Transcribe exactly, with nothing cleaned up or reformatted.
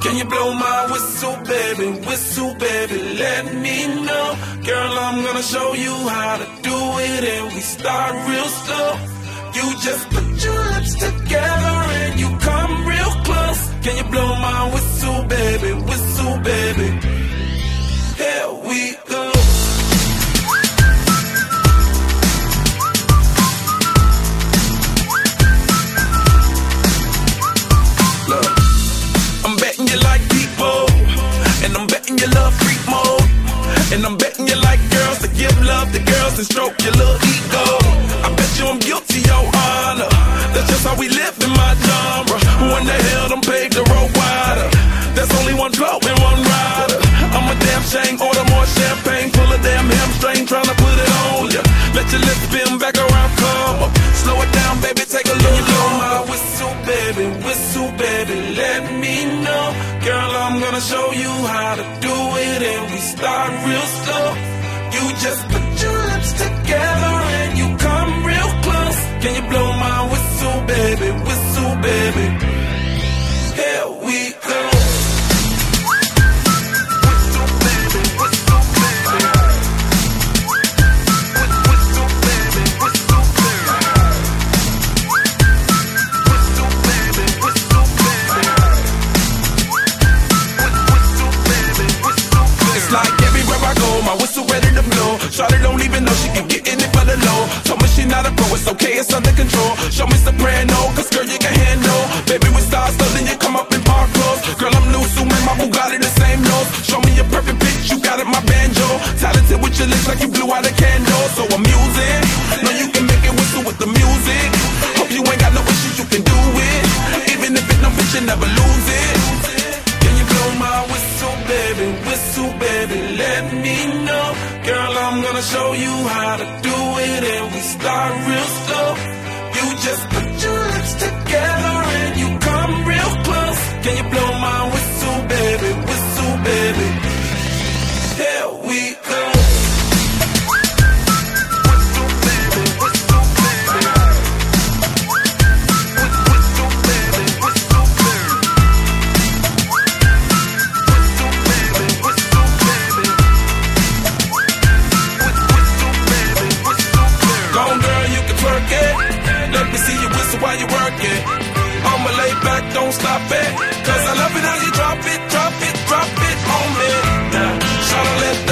Can you blow my whistle, baby, whistle, baby, let me know. Girl, I'm gonna show you how to do it, and we start real slow. You just put your lips together and you come real close. Can you blow my whistle, baby, whistle, baby? Here we go. Look, I'm betting you like people, and I'm betting you love freak mode, and I'm betting you like girls to give love to girls and stroke your little ego. I bet you I'm guilty, your honor. That's just how we live in my genre. Who in the hell done paved the road wider? There's only one blow and one rider. I'm a damn shame, order more champagne, pull a damn hamstring, tryna put it on ya. Let your lips spin back around, come up. Slow it down, baby, take a look. Blow my whistle, baby, whistle, baby, let me know. Girl, I'm gonna show you how to do it, and we start real slow. You just put your lips together and you come real close. Can you blow my whistle, baby, whistle, baby? Here we go. Whistle, baby, whistle, baby. Whistle, baby, whistle, baby. Whistle, baby, whistle, baby. Whistle, baby, whistle, baby. It's like everywhere I go, my whistle ready to blow. Shawty don't even know she can get in it for the low. Told me she not a pro, it's okay, it's under control. Show me soprano, cause girl you can handle. Baby we start slow, then you come up in park clothes. Girl I'm new, so man, my Bugatti the same nose. Show me a perfect pitch, you got it, my banjo. Talented with your lips like you blew out a candle. So I'm using, know you can make it whistle with the music. Hope you ain't got no issues, you can do it. Even if it no bitch, you never lose it. Can you blow my whistle, baby, whistle, baby, let me know. Girl, I'm gonna show you how to do it, and we start real slow. You just put your lips together and you come real close. Can you blow my whistle, baby, whistle, baby? Here we go. Whistle, baby, whistle, baby. Whistle, baby, whistle, baby. Whistle, baby, whistle, baby. Go on, girl, you can twerk it. Let me see you whistle while you work it. I'ma lay back, don't stop it. Cause I love it how you drop it, drop it, drop it on me. Now, shout out, let